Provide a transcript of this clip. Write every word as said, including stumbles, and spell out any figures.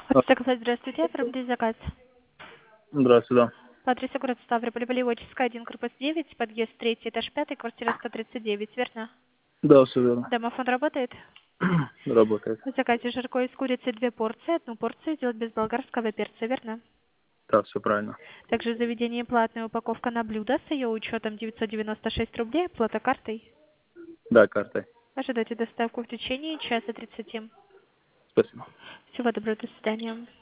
А, Стекло, здравствуйте, оформите заказ. Здравствуйте, да. По адресу город Ставрополь, Полеводческая, один, корпус девять, подъезд третий, этаж пятый, квартира сто тридцать девять, верно? Да, все верно. Домофон работает? Работает. В заказе жаркое из курицы две порции, одну порцию сделать без болгарского перца, верно? Да, все правильно. Также в заведении платная упаковка на блюдо с ее учетом девятьсот девяносто шесть рублей, оплата картой. Да, картой. Ожидайте доставку в течение часа тридцати. Спасибо. Всего доброго, до свидания.